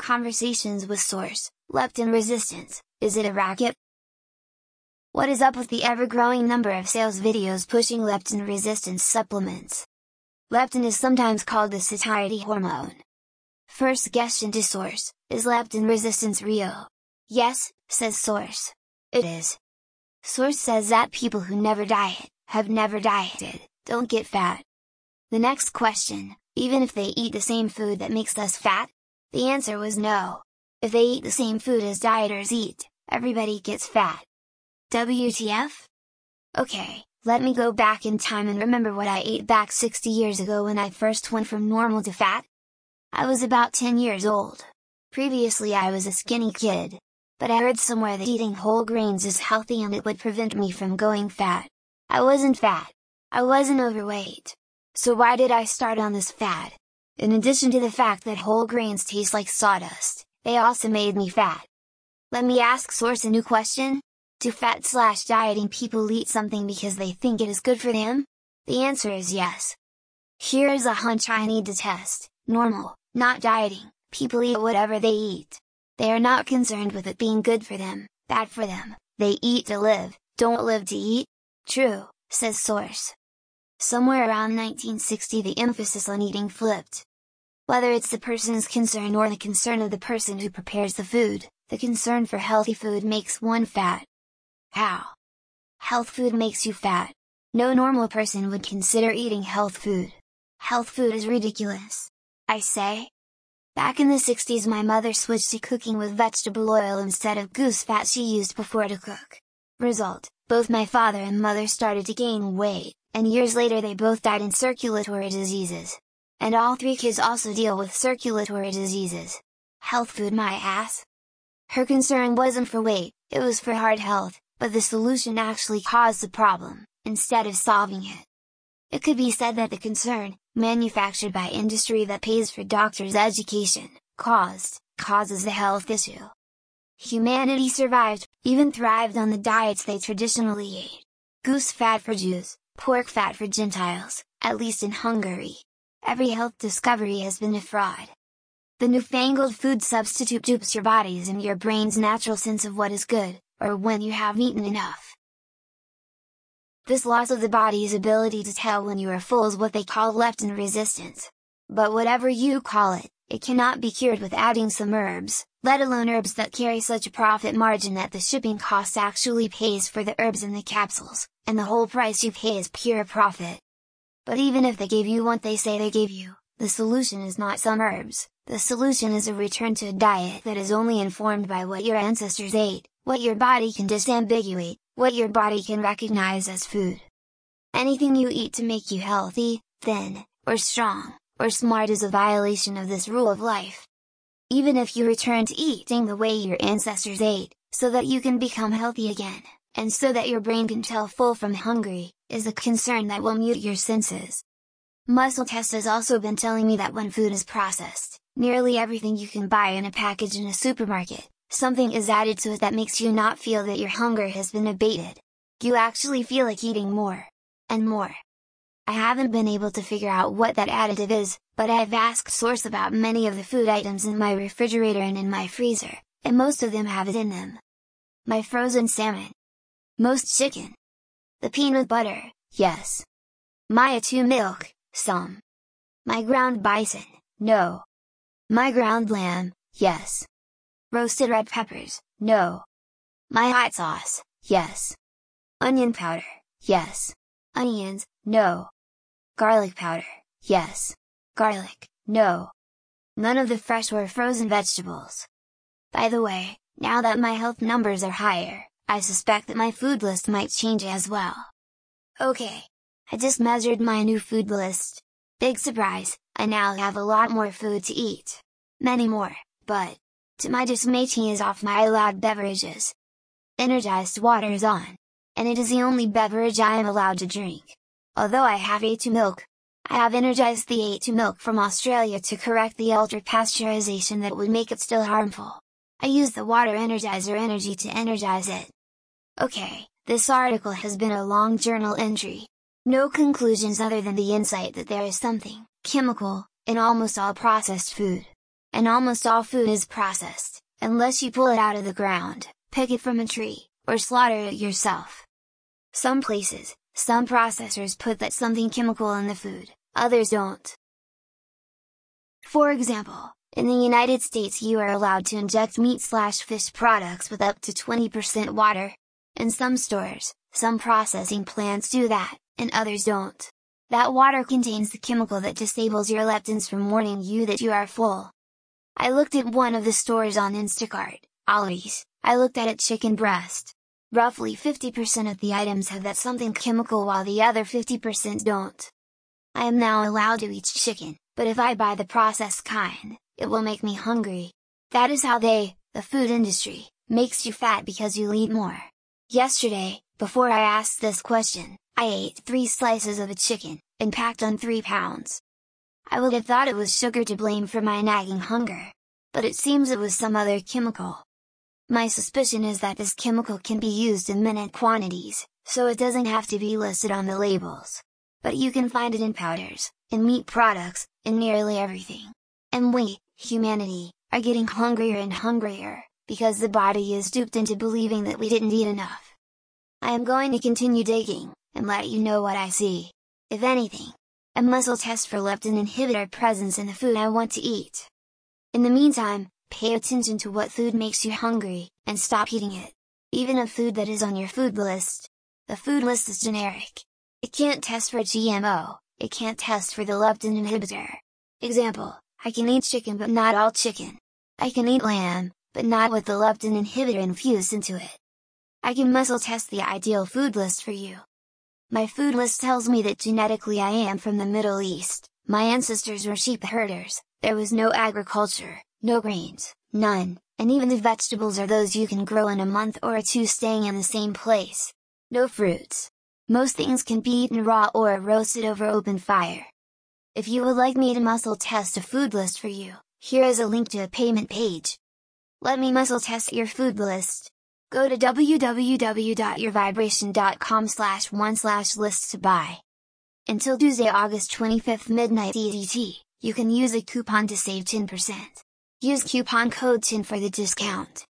Conversations with source: leptin resistance, is it a racket? What is up with the ever-growing number of sales videos pushing leptin resistance supplements? Leptin is sometimes called the satiety hormone. First question to source: is leptin resistance real? Yes, says source. It is. Source says that people who never diet, have never dieted, don't get fat. The next question: even if they eat the same food that makes us fat? The answer was no. If they eat the same food as dieters eat, everybody gets fat. WTF? Okay, let me go back in time and remember what I ate back 60 years ago when I first went from normal to fat. I was about 10 years old. Previously I was a skinny kid. But I read somewhere that eating whole grains is healthy and it would prevent me from going fat. I wasn't fat. I wasn't overweight. So why did I start on this fad? In addition to the fact that whole grains taste like sawdust, they also made me fat. Let me ask source a new question. Do fat/dieting people eat something because they think it is good for them? The answer is yes. Here is a hunch I need to test: normal, not dieting, people eat whatever they eat. They are not concerned with it being good for them, bad for them, they eat to live, don't live to eat? True, says source. Somewhere around 1960 the emphasis on eating flipped. Whether it's the person's concern or the concern of the person who prepares the food, the concern for healthy food makes one fat. How? Health food makes you fat. No normal person would consider eating health food. Health food is ridiculous, I say. Back in the 60s my mother switched to cooking with vegetable oil instead of goose fat she used before to cook. Result: both my father and mother started to gain weight, and years later they both died in circulatory diseases. And all 3 kids also deal with circulatory diseases. Health food my ass? Her concern wasn't for weight, it was for heart health, but the solution actually caused the problem, instead of solving it. It could be said that the concern, manufactured by industry that pays for doctors' education, causes the health issue. Humanity survived, even thrived on the diets they traditionally ate. Goose fat for Jews, pork fat for Gentiles, at least in Hungary. Every health discovery has been a fraud. The newfangled food substitute dupes your body's and your brain's natural sense of what is good, or when you have eaten enough. This loss of the body's ability to tell when you are full is what they call leptin resistance. But whatever you call it, it cannot be cured with adding some herbs, let alone herbs that carry such a profit margin that the shipping cost actually pays for the herbs in the capsules, and the whole price you pay is pure profit. But even if they gave you what they say they gave you, the solution is not some herbs, the solution is a return to a diet that is only informed by what your ancestors ate, what your body can disambiguate, what your body can recognize as food. Anything you eat to make you healthy, thin, or strong, or smart is a violation of this rule of life. Even if you return to eating the way your ancestors ate, so that you can become healthy again, and so that your brain can tell full from hungry, is a concern that will mute your senses. Muscle Test has also been telling me that when food is processed, nearly everything you can buy in a package in a supermarket, something is added to it that makes you not feel that your hunger has been abated. You actually feel like eating more. And more. I haven't been able to figure out what that additive is, but I've asked source about many of the food items in my refrigerator and in my freezer, and most of them have it in them. My frozen salmon. Most chicken. The peanut butter, yes. My A2 milk, some. My ground bison, no. My ground lamb, yes. Roasted red peppers, no. My hot sauce, yes. Onion powder, yes. Onions, no. Garlic powder, yes. Garlic, no. None of the fresh or frozen vegetables. By the way, now that my health numbers are higher, I suspect that my food list might change as well. Okay. I just measured my new food list. Big surprise, I now have a lot more food to eat. Many more, but, to my dismay tea is off my allowed beverages. Energized water is on. And it is the only beverage I am allowed to drink. Although I have A2 milk, I have energized the A2 milk from Australia to correct the ultra-pasteurization that would make it still harmful. I use the water energizer energy to energize it. Okay, this article has been a long journal entry. No conclusions other than the insight that there is something chemical in almost all processed food. and almost all food is processed, unless you pull it out of the ground, pick it from a tree, or slaughter it yourself. Some places, some processors put that something chemical in the food, others don't. For example, in the United States you are allowed to inject meat/fish products with up to 20% water. In some stores, some processing plants do that, and others don't. That water contains the chemical that disables your leptins from warning you that you are full. I looked at one of the stores on Instacart, Aldi's. I looked at chicken breast. Roughly 50% of the items have that something chemical while the other 50% don't. I am now allowed to eat chicken, but if I buy the processed kind, it will make me hungry. That is how the food industry, makes you fat because you eat more. Yesterday, before I asked this question, I ate 3 slices of a chicken, and packed on 3 pounds. I would have thought it was sugar to blame for my nagging hunger. But it seems it was some other chemical. My suspicion is that this chemical can be used in minute quantities, so it doesn't have to be listed on the labels. But you can find it in powders, in meat products, in nearly everything. And we, humanity, are getting hungrier and hungrier, because the body is duped into believing that we didn't eat enough. I am going to continue digging, and let you know what I see. If anything, a muscle test for leptin inhibitor presence in the food I want to eat. In the meantime, pay attention to what food makes you hungry, and stop eating it. Even a food that is on your food list. The food list is generic. It can't test for GMO, it can't test for the leptin inhibitor. Example, I can eat chicken but not all chicken. I can eat lamb, but not with the leptin inhibitor infused into it. I can muscle test the ideal food list for you. My food list tells me that genetically I am from the Middle East, my ancestors were sheep herders, there was no agriculture, no grains, none, and even the vegetables are those you can grow in a month or 2 staying in the same place. No fruits. Most things can be eaten raw or roasted over open fire. If you would like me to muscle test a food list for you, here is a link to a payment page. Let me muscle test your food list. Go to www.yourvibration.com/1/list to buy. Until Tuesday, August 25th midnight EDT, you can use a coupon to save 10%. Use coupon code 10 for the discount.